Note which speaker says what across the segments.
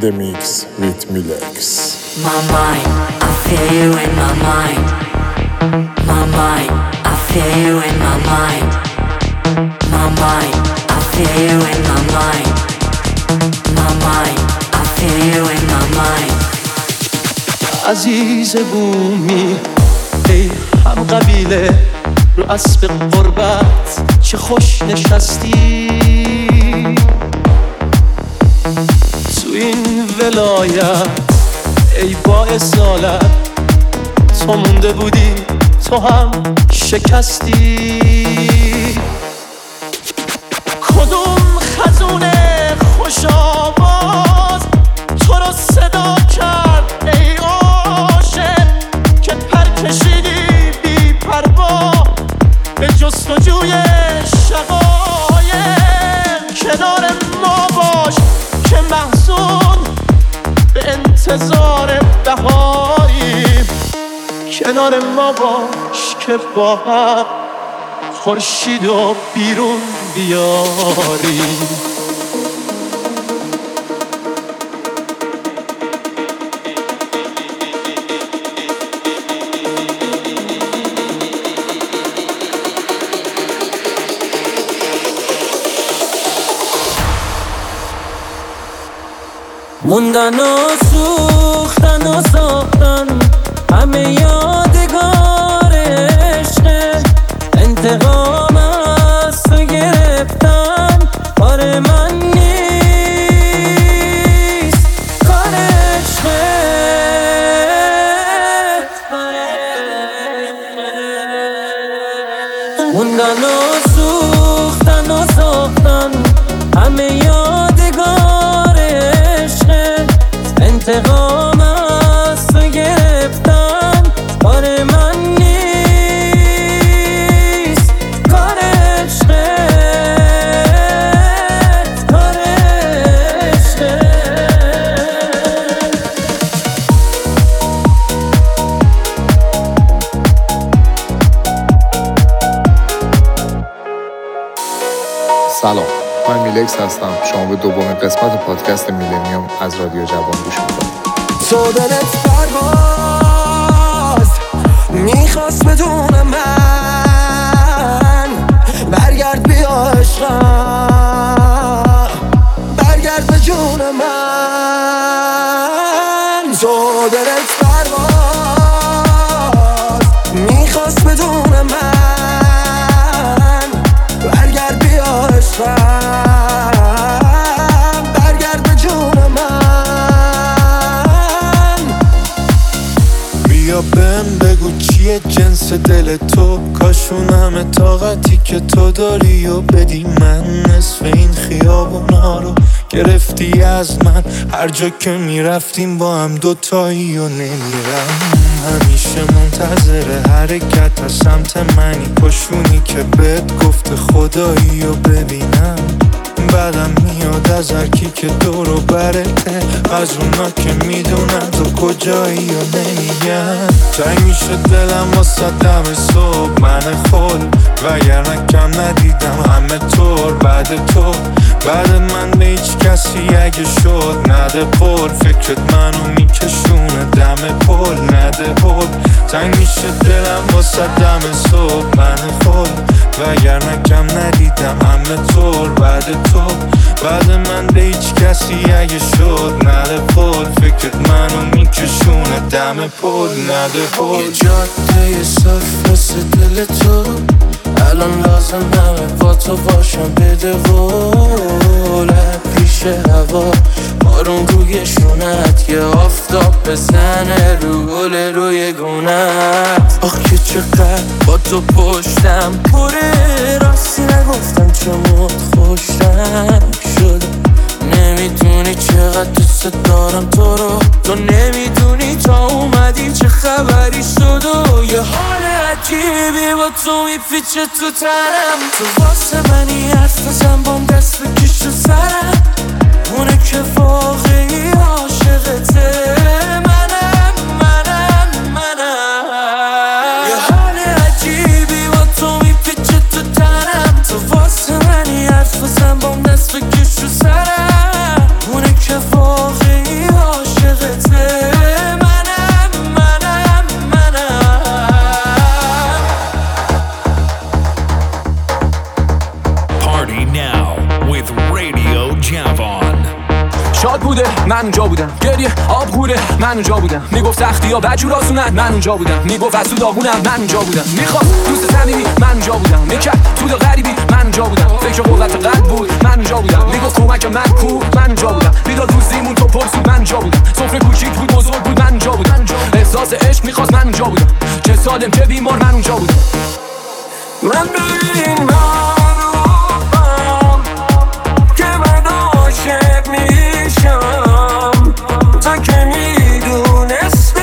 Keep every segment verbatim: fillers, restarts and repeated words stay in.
Speaker 1: the mix with Milex.
Speaker 2: My mind, I feel you in my mind. My mind, I feel you in my mind. My mind, I feel you in my mind. My mind, I feel you in my mind.
Speaker 3: عزیز بومی ای هم قبیله رو اسب قربت چه خوش نشستی تو این ولایت ای با اصالت تو مونده بودی تو هم شکستی کدوم خزونه خوش آواز تو رو صدا کرد ای عاشق که پر کشیدی بی پروا به جستجوی شقایق کنار ما باش که محزون به انتظار بهایی کنار ما باش که با هم خورشید و بیرون بیاری
Speaker 4: موندن و سوختن و ساختن همه یادگار عشق انتقام از تو گرفتن کار من نیست کار عشق موندن و سوختن و ساختن همه یادگار عشق انتقام از تو گرفتن کار من نیست کار عشق کار عشق
Speaker 1: سلام، من میلکس هستم. شما به دومین قسمت پادکست میلنیوم از رادیو جوان گوش میکنید.
Speaker 5: تو دلت پرواز میخواست بدون من برگرد بیا عشقم برگرد به جون من تو دلت پرواز میخواست بدون من برگرد بیا عشقم برگرد به جون من بیا بهم بگو چیه جنس دل تو کاشون همه طاقتی که تو داری و بدی من نصف این خیابونا رو گرفتی از من هر جا که میرفتیم با هم دوتایی و نمیرم همیشه منتظر حرکت از سمت منی پشونی که بهت گفته خدایی و ببینم بعدم میاد از هرکی که دور و برته از اونا که میدونم تو کجایی و نمیگم تنگ میشه دلم واسه دم صبح من خود وگرنه کم ندیدم همه طور بعد تو بعد من به هیچ کسی اگه شد نده پر فکرت منو میکشونه دم پل نده پل تنگ میشه دلم واسه دم صبح من خود وگرنه کم ندیدم همه طور بعد تو بعد من به هیچ کسی اگه شد نده پل فکرت منو میکشونه دم پل نده پل یه جاده صاف مثل دل تو الان لازم همه با تو باشم بده قولم پیش هوا بارون روی شونت یه آفتاب بزنه رو گل روی گونت آخ که چقدر با تو پشتم پره راستی نگفتم چمت خوشتم شده نمیدونی چقدر دوست دارم تو رو تو نمیدونی تا اومدی چه خبری شد و یه حال عجیبی با تو میپیچه تو تنم تو واسه منی حرف بزن بام دست بکش تو سرم اونه که واقعی عاشقته منم منم منم یه حال عجیبی با تو میپیچه تو تنم تو واسه منی حرف بزن بام دست بکش تو سرم اونه که واقعی
Speaker 6: آب غوره من اونجا بودم، میگفت سختی ها بجور آسونن من اونجا بودم، میگفت از تو داغونم من اونجا بودم، میخواست دوست صمیمی من اونجا بودم، میکرد تو دا غریبی من اونجا بودم، فکر قوت قلب بود من اونجا بودم، میگفت کمک من کو من اونجا بودم، میداد روزیمون تو پرسود من اونجا بودم، سفره کوچیک بود بزرگ بود من اونجا بودم، احساس عشق میخواست من اونجا بودم، چه سالم چه بیمار من اونجا بودم.
Speaker 4: من ببین معروفم که من عاشق میشم، تا که میدونستی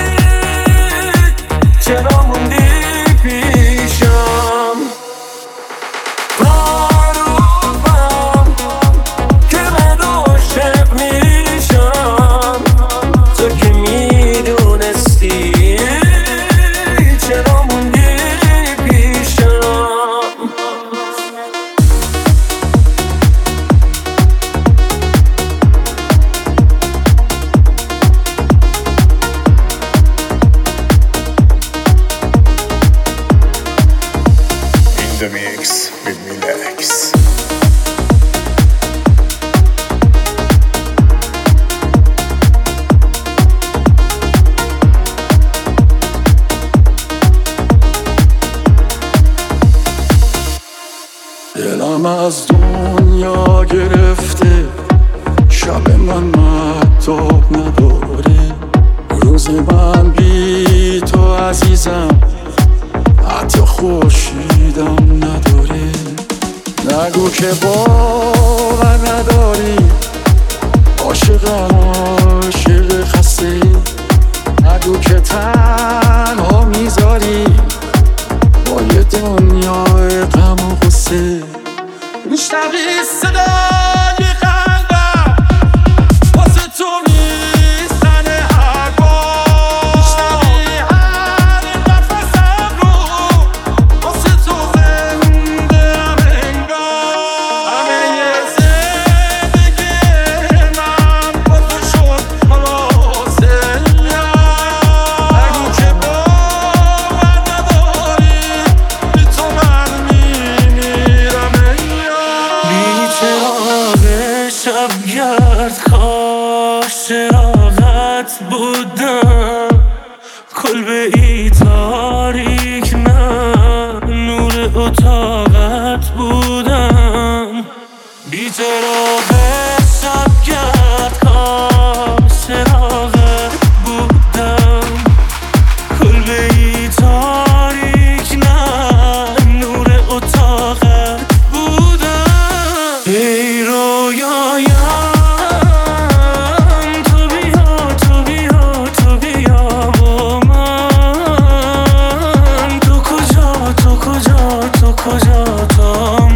Speaker 4: چرا موندی پیشم. معروفم که من عاشق میشم، تا که میدونستی چرا موندی پیشم.
Speaker 1: In the mix with Milex.
Speaker 5: دلم از دنیا گرفته، شب من مهتاب نداره، روز من بی تو عزیزم حتی خورشیدم نداره. نگو که باور نداری، عاشقم عاشق خسته، نگو که تنها میذاری با یه دنیای غم و غصه.
Speaker 3: میشنوی صدای قلبم واسه تو میزنه هر بار، میشنوی هر نفسم رو واسه تو زنده ام انگار، همه یه زندگی من با تو شد خلاصه. نگو که باور نداری، بی تو من میمیرم
Speaker 4: بی چراغ شبگرد کاش چراغت بودم، کلبه ای تاریک من نور اتاقت بودم. بی چراغ شبگرد کاش چراغت بودم، کلبه ای تاریک من نور اتاقت بودم. ای رویایم تو بیا تو بیا تو بیا با من، تو کجا تو کجا تو کجا تا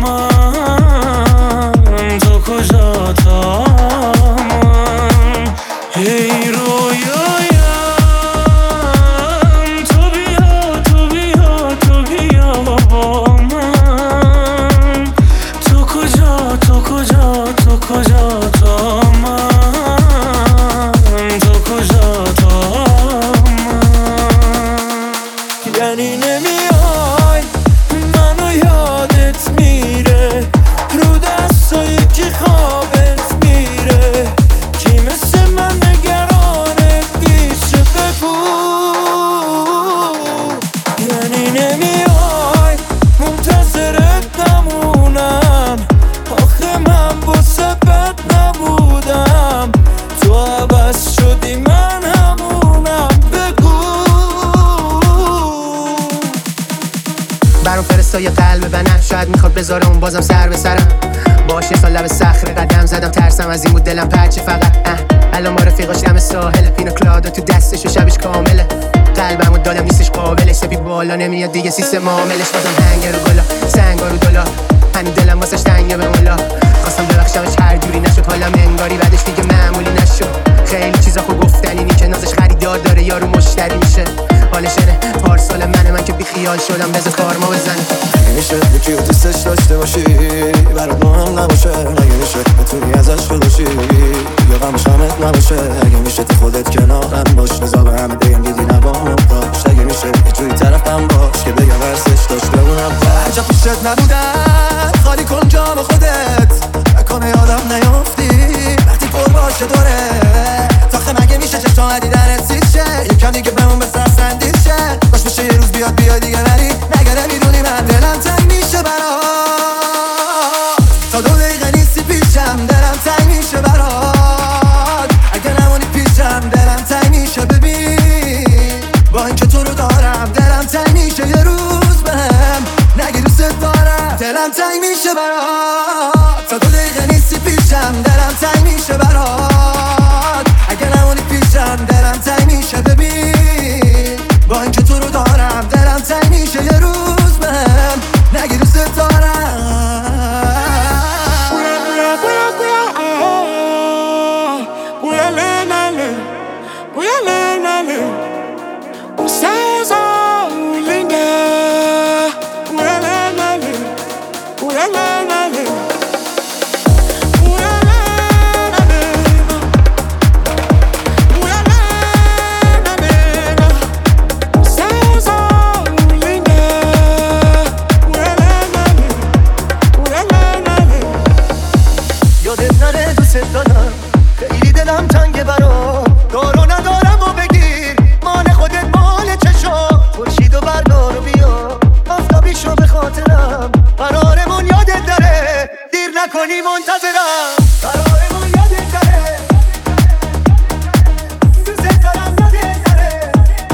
Speaker 4: من، تو کجا تا من. ای رویایم تو بیا تو بیا تو بیا با من، تو کجا تو کجا تو کجا تا من، تو کجا تا من. یعنی نمیای منو یادت میره، رو دستایی که خوابت میره، کی مثل من نگرانت پیشه بگو. یعنی نمیای منتظرت نمونم، آخه من واسه بد نبودم، تو عوض شدی من همونم بگو.
Speaker 7: برام فرستای قلب بنم، شاید میخواد بذاره اون بازم سر به سرم، باشه تا لب صخره قدم زدم، ترسم از این بود دلم پرچه فقط. اه الان ما رفیقاش دم ساحل، پینو کلادا تو دستش و شبش کامله، قلبمو دادم نیستش قابلش، سپی بالا نمیاد دیگه سیستم عاملش، بازم هنگ رو گلا سنگا رو دلا، هنو دلم واسش تنگه به مولا، خواستم ببخشمش هر جوری نشد، حالم انگاری بعدش دیگه معمولی نشد. خیلی چیزا خو گفتن اینی که نازش خریدار داره یارو مشتری میشه، حالشنه پارسال منه من که بی خیال شدم بذار کارما بزنه.
Speaker 5: میشه یکی رو دوستش داشته باشی برات مهم نباشه، اگه میشه بتونی ازش خودشی یا غمش همت نباشه، اگه میشه تو خودت کنارم باش، نزا به همه بگم دیدی نبامم داشت، اگه میشه یه جوری طرفم باش که بگم ورسش داشت بمونم عجب پیشت نبودم، خالی کن جام خودت نکنه یادم نیافتی وقتی پر باشه دوره، تاخه مگه میشه چشم
Speaker 8: اومدی در سیشه یکم دیگه بمون به سرسندیشه باش بشه یه روز بیاد بیاد دیگه ولی نگره میدونی من دلم تنگ میشه برات تا دو دقیقه نیستی پیشم دلم تنگ میشه برات اگه نمونی پیشم دلم تنگ میشه ببین با اینکه تو رو دارم دلم تنگ میشه یه روز بهم نگی دوست دارم دلم تنگ میشه برات تا دو دقیقه نیستی پیشم دلم تنگ میشه برات اگه نمونی پیشم دلم تنگ میشه ببین با اینکه تو رو دارم دلم تنگ میشه یه روز بهم نگی دوست دارم
Speaker 9: کنی منتظرم قرارمون یادت داره دوست دارم یادت داره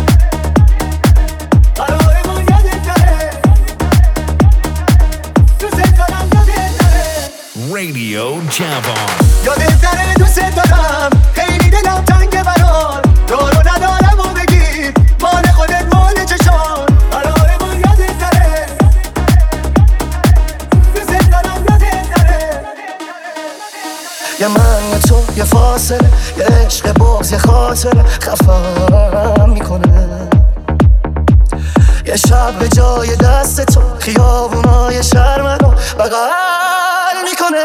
Speaker 9: قرارمون یادت داره دوست دارم یادت داره
Speaker 10: رادیو جوان
Speaker 9: یادت داره دوست دارم خیلی دلم تنگه برات دارو ندارم و بگیر مال خودت مال چشان قرارمون یادت داره دوست دارم یادت داره
Speaker 11: یه من یه تو یه فاصله یه عشق باز یه خاطره خفم میکنه یه شب به جای دست تو خیابونای شهر منو بغل میکنه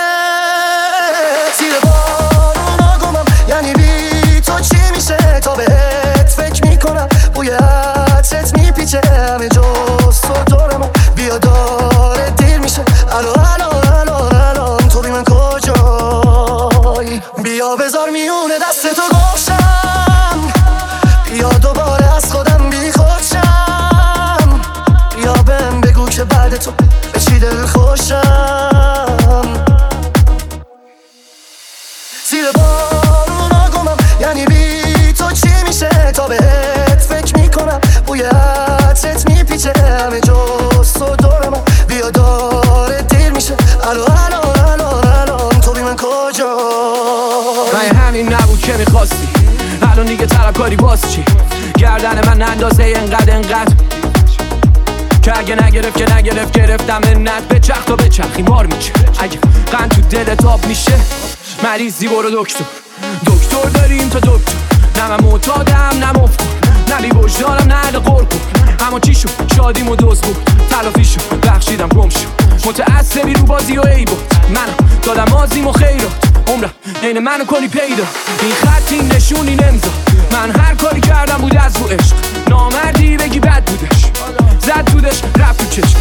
Speaker 11: زیر بارونا گمم یعنی بی تو چی میشه تا بهت فکر میکنم بوی عطرت میپیچه همه جز تو دورم بیا داره دیر میشه الو الو الو الان تو بی من کجایی بیا بذار میونه دست تو گوشم بیا دوباره از خودم بی خودشم بیا بهم بگو که بعد تو به چی دل خوشم زیر بارونا گمم یعنی بی تو چی میشه تا بهت فکر میکنم بوی عطرت میپیچه همه جز تو دورم بیا داره دیر میشه الو الو الو الان تو بی من کجا
Speaker 6: من همین نبود که میخواستی الان دیگه طلبکاری باز چی گردن من اندازه انقدر انقدر که اگه نگرفت که نگرفت گرفتم منت به چخ تا به چخی مار میشه اگه قند تو دلت آب میشه مریضی برو دکتر دکتر داریم تا دکتر نه من معتادم نه مفکر نه بی وجدانم نه اهل قرق اما چی شد شادیم و دوز بود تلافی شد بخشیدم گم شد متعصبی رو بازی و ای بود منم دادم مازیم و خیرات عمرم عین منو کنی پیدا این خط این نشون این امضا من هر کاری کردم بود از رو عشق نامردی بگی بد بودش زد بودش رفت تو چشم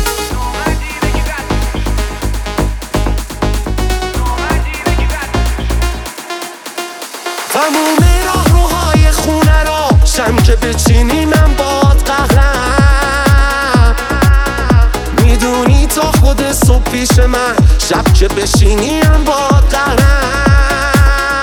Speaker 9: تموم راه روهای خونه را شم که بچینی من باد قهرم میدونی تا خود صبح پیش من شب که بشینی من باد قهرم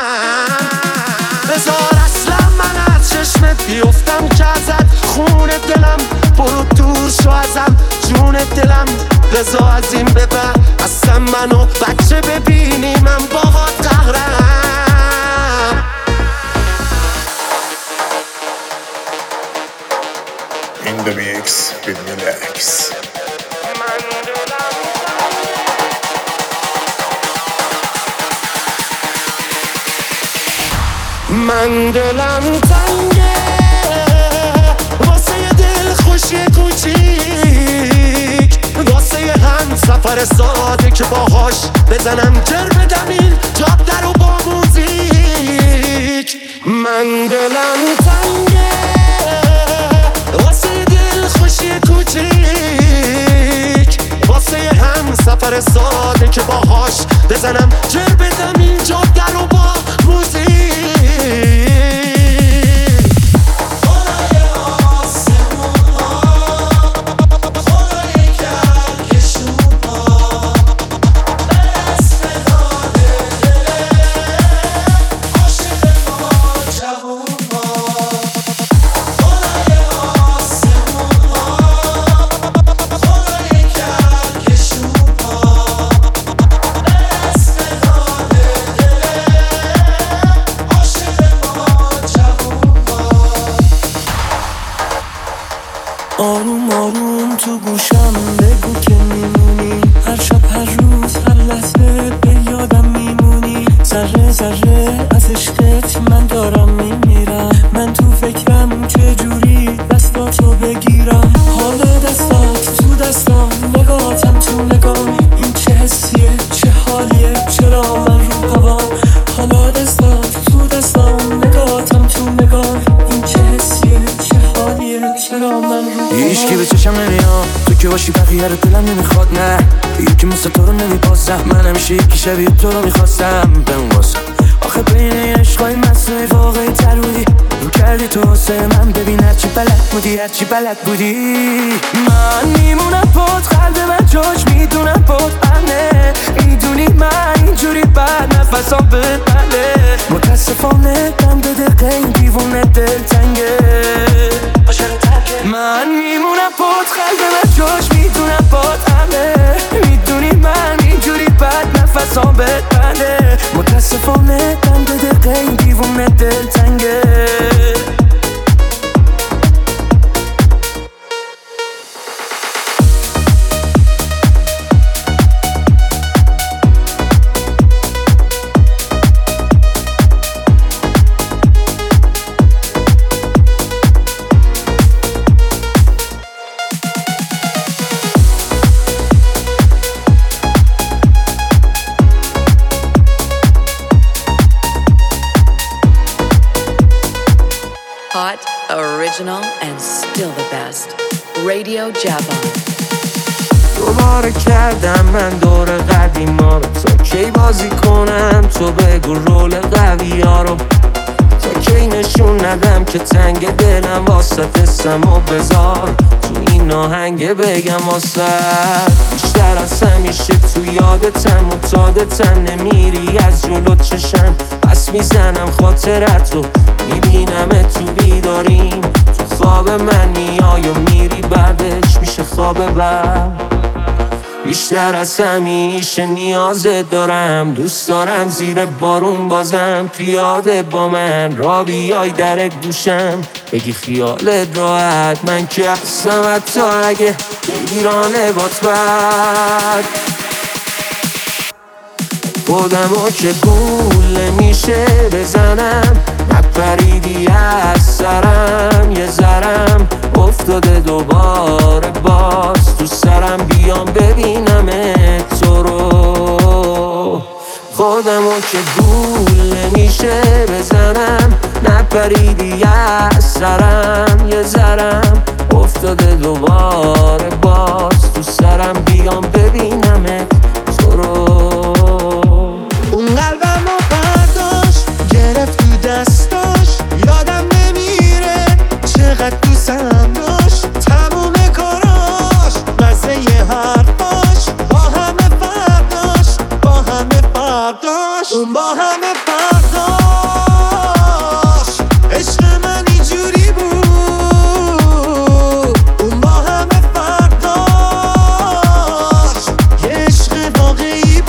Speaker 9: بذار اصلا من از چشمت بیفتم که ازت خون دلم برو دور شو ازم جون دلم بذار از این ببر اصلا منو بچه ببینی من باد قهرم
Speaker 1: In the mix with Milex.
Speaker 9: من دلم تنگه واسه یه دل خوشی کوچیک واسه یه هم سفر ساده که باهاش بزنم جر بدم این جاده رو با موزیک من دلم تنگه واسه یه دل خوشی کوچیک واسه یه هم سفر ساده که باهاش بزنم جر بدم این جاده رو با موزیک
Speaker 4: آروم آروم تو گوشم بگو که میمونی، هر شب هر روز هر لحظه به یادم میمونی. ذره ذره از عشقت من دارم میمیرم، من تو فکرم چه جوری دستاتو بگیرم. حال دستات تو دستام، نگاهتم تو نگام، این چه حسیه چه حالیه چرا من رو هوام. حالا دستات تو دستام، نگاهتم تو نگام، این چه حسیه چه حالیه چرا من رو هوام.
Speaker 12: هیچ کی به چشم نمیاد تو که باشی، بقیه رو دلم نمیخواد. نه یکی مثل تو رو نمیپاسم، من همیشه یکی شبیه تو رو میخواستم بنواسم. آخه بین عشقای مصنوعی واقعی تر بودی، رو کردی تو واسه من. ببین هرچی بلد بودی هرچی بلد بودی. من میمونم باد، قلب من جاش میدونم باد امنه. میدونی من اینجوری بد نفسام ببنه. متاسفانه دم به دقیقه این دیوونه دل تنگه. من میمونم باد، قلب من جاش میدونم باد امنه. میدونی من اینجوری بد نفسام ببنه. متاسفانه دم به دقیقه این دیوونه دل تنگه.
Speaker 2: Hot, original, and still the best. Radio Javon.
Speaker 9: دوباره کردم من دور قدیما رو، تا کی بازی کنم تو بگو رول قوی ها رو. تا کی نشون ندم که تنگ دلم واسه تستم و بذار تو این آهنگ بگم واسه. بیشتر از همیشه تو یادتم معتادتم، نمیری از جلو چشم پس میزنم خاطرت رو. میبینم تو بیداریم، تو خواب من میای و میری بعدش میشه خواب بعد. بیشتر از همیشه نیازت دارم، دوست دارم زیر بارون بازم پیاده با من را بیای در گوشم بگی خیالت راحت. من که هستم حتی اگه بگیرانه بات بد. خودمو که گول میشه بزنم، نپریدی از سرم یه ذرم افتاده دوباره باز تو سرم. بیام ببینم تو رو. خودمو که گول نمیشه بزنم، نپریدی از سرم یه ذرم افتاده دوباره باز تو سرم. بیام ببینم تو رو.
Speaker 11: اون قلبمو برداشت گرفت تو دستاش، یادم نمیره چقدر دوستم داشت. تموم کاراش مزه یه حرفاش با همه فرداش، با همه فرداش، اون با همه فرداش. عشق من اینجوری بود، اون با همه فرداش. یه عشق واقعی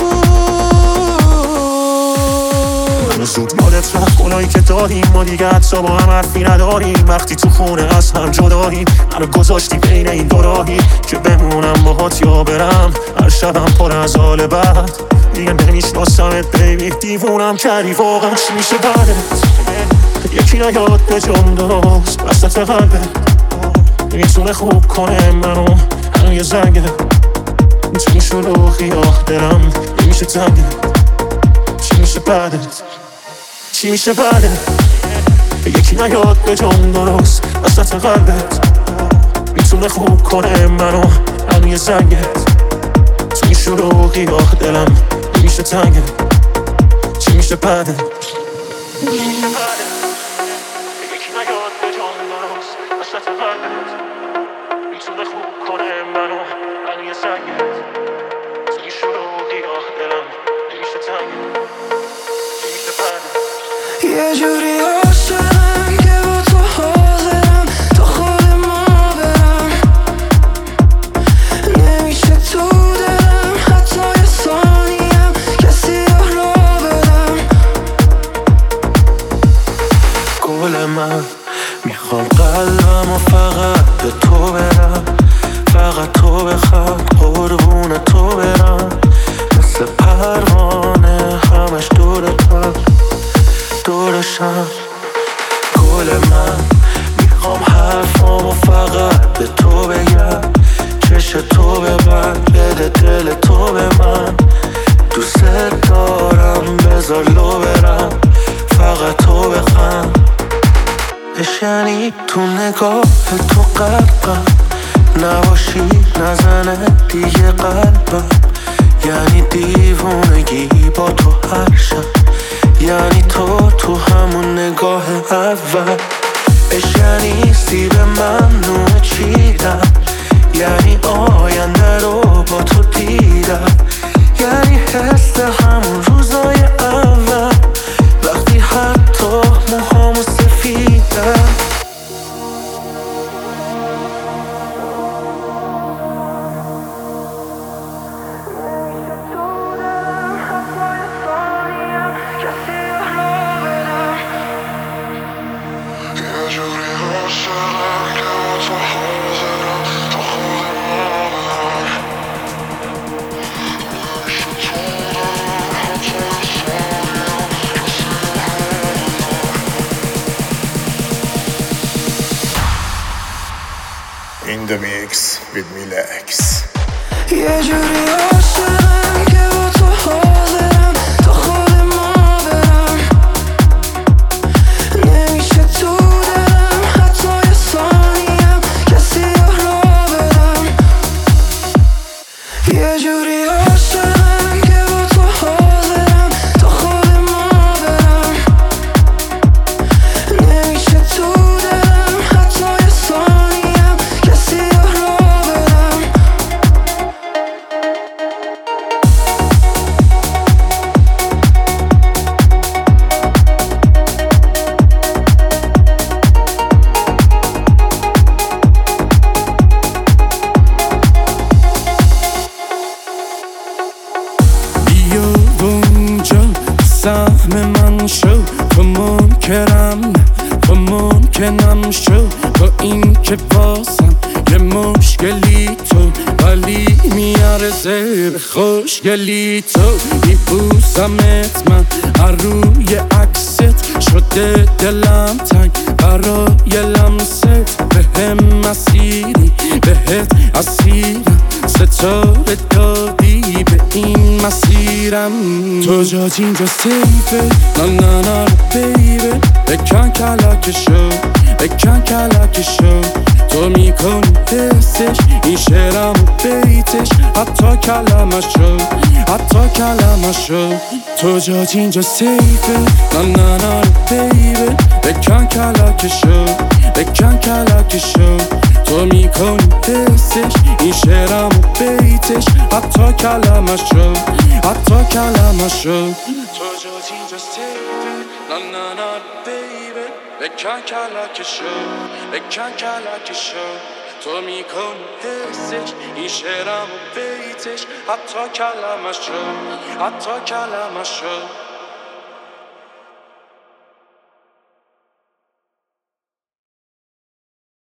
Speaker 11: بود. منو زود مالت رفت گناهی که داریم، ما دیگه حتی با هم حرفی نداریم. وقتی تو خونه از هم جداییم، منو گذاشتی بین این دو راهی که بمونم باهات یا برم. هر شبم پر از حال بد، دیگه نمیشناسمت بیبی. دیوونم کردی واقعا، چی میشه بعدت؟ یکی نیاد به جام درست وسط قلبت، میتونه خوب کنه منو الان یه زنگه. تو این شلوغی آه دلم نمیشه تنگه. چی میشه بعدت؟ چی میشه بعدت؟ یکی نیاد به جام درست وسط قلبت، میتونه خوب کنه منو الان یه زنگه. تو این شلوغی آه دلم نمیشه تنگه. چی میشه بعدت؟ چی میشه بعدت؟ یکی نیاد به جام درست وسط قلبت، میتونه خوب کنه منو الان یه زنگه. تو این شلوغی آه دلم نمیشه تنگه. چی میشه بعدت؟
Speaker 4: یه جوری عاشقم که با تو حاضرم تا خود ما برم. نمیشه تو دلم حتی یه ثانیم کسی را بدم.
Speaker 5: میخوام قلبم و فقط به تو برم، فقط تو بخواد قربون تو برم، مثل پروانه همش دورتم دورشم. گل من میخوام حرفامو فقط به تو بگم، چش تو ببند بده دل تو به من، دوست دارم بذار لو برم، فقط تو بخند. اش یعنی تو نگاه تو قلبم نباشی نزنه دیگه قلبم، یعنی دیوونگی با تو هر شب، یعنی تو تو همون نگاه اول. اش یعنی سیب ممنوع چیدم، یعنی آینده رو با تو دیدم، یعنی حس همون روزای اول وقتی حتی موهامو سفیدم.
Speaker 1: In the mix with Milex.
Speaker 11: یه جوری عاشقم که با تو حاضرم تا خود ما برم، نمیشه تو دلم حتی یه ثانیم کسی را بدم. یه جوری عاشقم که با تو حاضرم تا خود ما برم، نمیشه تو دلم حتی یه ثانیم کسی را بدم.
Speaker 4: بیا اونجا سهم من شو، تو منکرم تو ممکنم شو، با این که بازم یه مشکلی تو، ولی میارزه به خوشگلی تو. میبوسمت من هر روی عکست، شده دلم تنگ برای لمست، به هم مسیری بهت اسیرم، ستاره دادی به این مسیرم. تو جات اینجا سیفه نه نه نه بیبه، بکن کلکشو بکن کلکشو، تو میکنی حسش این شعرم و بیتش، حتی کلمشو حتی کلمشو. تو جات اینجا سیفه نه نه نه بیبه، بکن کلکشو بکن کلکشو، تو میکنی حسش این شعرم و بیتش، حتی کلمشو حتی کلمشو. تو جات اینجا سیفه نه نه نه بیبه، بکن کلکشو بکن کلکشو، تو میکنی حسش این شعرم و بیتش، حتی کلمشو حتی کلمشو.